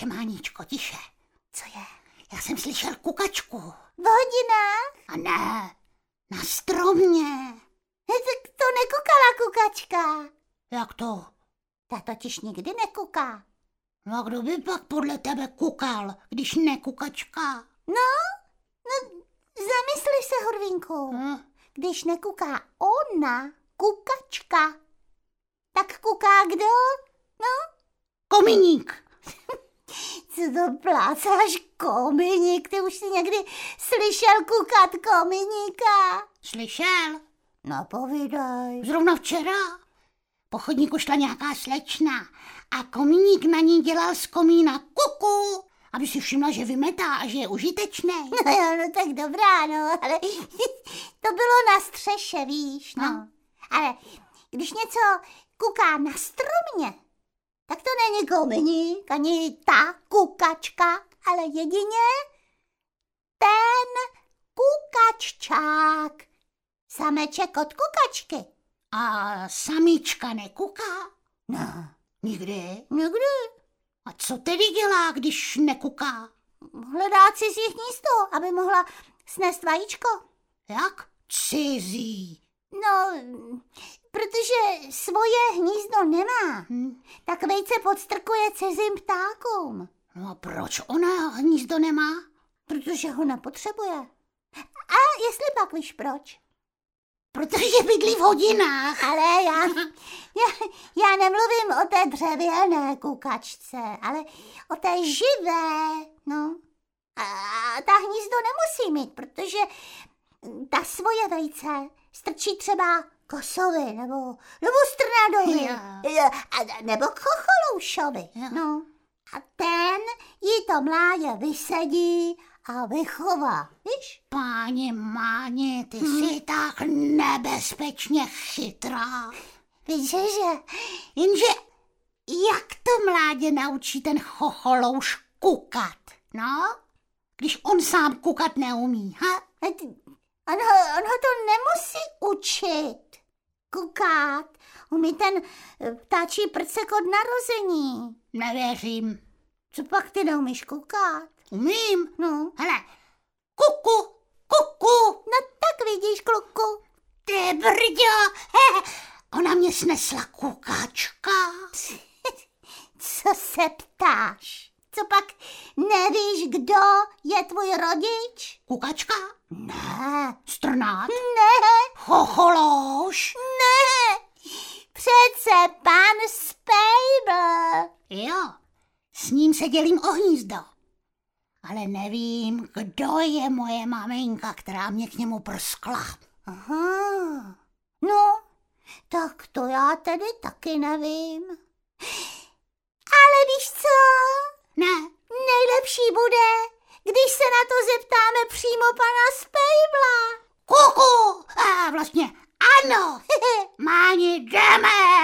Máničko, tiše. Co je? Já jsem slyšel kukačku. V hodinách? A ne, na stromě. Tak to nekukala kukačka. Jak to? Ta totiž nikdy nekuká. No a kdo by pak podle tebe kukal, když ne kukačka? No, zamysli se, Horvínku. Když nekuká ona, kukačka, tak kuká kdo? No? Kominík. Co to plácáš, kominík? Ty už jsi někdy slyšel kukat kominíka? Slyšel? No povídej. Zrovna včera. Po chodníku šla nějaká slečna a kominík na ní dělal z komína kuku, aby si všimla, že vymetá a že je užitečný. No jo, no tak dobrá, no, ale to bylo na střeše, víš, no. Ale když něco kuká na stromě, tak to není kominík, ani ta kukačka, ale jedině ten kukaččák. Sameček od kukačky. A samička nekuká? No. Nikdy? Nikdy. A co tedy dělá, když nekuká? Hledá cizí hnízdo, aby mohla snést vajíčko. Jak? Cizí? No, protože svoje hnízdo nemá, tak vejce podstrkuje cizím ptákům. No a proč ona hnízdo nemá? Protože ho nepotřebuje. A jestli pak víš proč? Protože bydlí v hodinách. Ale já nemluvím o té dřevěné kukačce, ale o té živé, no. A ta hnízdo nemusí mít, protože ta svoje vejce strčí třeba kosovi, nebo strnadovi, nebo chocholoušovi, no. A ten jí to mládě vysedí a vychová, víš? Páně Máně, ty jsi tak nebezpečně chytrá. Víš, že? Jenže jak to mládě naučí ten chocholouš kukat, no? Když on sám kukat neumí, ha? On ho to nemusí učit. Kukat umí ten ptáčí prcek od narození. Nevěřím. Co pak ty neumíš kukat? Umím. No. Hele, kuku, kuku. No tak vidíš, kluku. Ty brďo, ona mě snesla kukačka. Co se ptáš? Co pak nevíš, kdo je tvůj rodič? Kukačka? Ne. Strnát? Ne. Chocholouš? Ne. Přece pan Spejbl. Jo, s ním se dělím o hnízdo. Ale nevím, kdo je moje maminka, která mě k němu prskla. Aha. No, tak to já tedy taky nevím. Ale víš co? Ne. Nejlepší bude, když se na to zeptáme přímo pana Spejbla. Kuku! A vlastně ano. Máni, jdeme!